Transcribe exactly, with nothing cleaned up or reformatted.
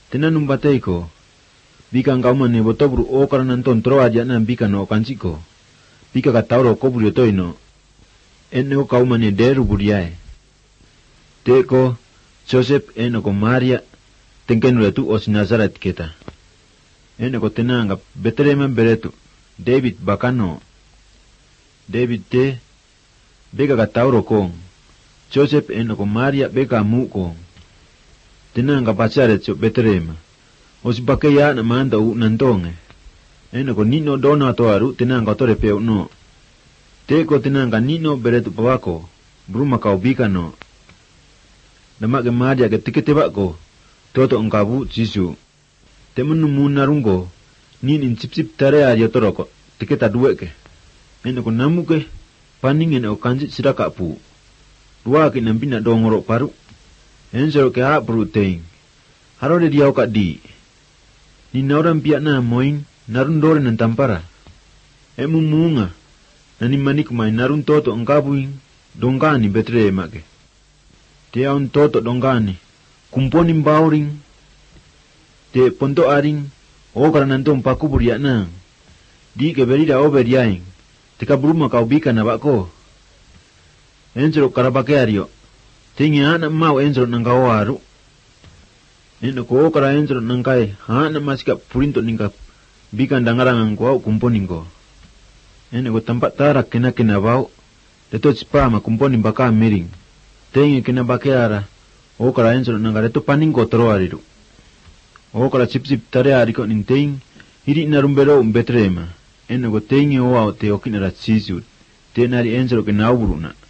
Tenanum batay ko, bika ang kauman ni botobru o karanan ton troa dyan na bika no kansiko. Bika katauro ko buryo toy no. En ko kauman ni deru buryay. Te ko, Joseph en ko Maria, tengken ula tu os Nazaret kita. En ko tenanga Betlehem beretu, David bakano. David te, beka katauro kong. Joseph en ko Maria beka mu kong. Tenanga pasaret so Betlehem. Os bakaya na manda u nantonge. En ko nino dona toaru tenanga tore peu no. Te ko tenanga nino beretu pawako, bruma kau bika no. Namak ke Maria ke tikete bako, toto engkabu jisu. Temen munarungko, nin in sip sip tare aja toroko, tiketa dua ke. En ko namu ke, paning en o kanjit sidaka pu. Dua ke nampina dongorok paru. En sero ke ha pru teing. Haro de diau kak di. Ni nauran piak na moin, narun dore nan tampara. Emu munga, nani manik mai narun toto engkabuing, dongkani betre make. Te aun toto dongkani, kumponin bauring. Te ponto aring, o karanantong paku buriak nang. Di ke berida o beriaing, teka bruma kau bika na bako. Ensero karabake ario, tingi anak mau ensero nang kau aru. Eno ko kara ensero nang kai, anak masikap purinto ningkap, bika dangarang ang kuau kumponin ko. Eno ko tempat tarak kena kena bau, teto cipama kumponin baka miring. Tengi kena bakeara, o kara ensero nang kare to paning ko tero ariru. O kara sip sip tare ariko ninteng, hiri narumbero umbetrema. Eno ko tengi o au te okinara sisud, te nari ensero kena uruna.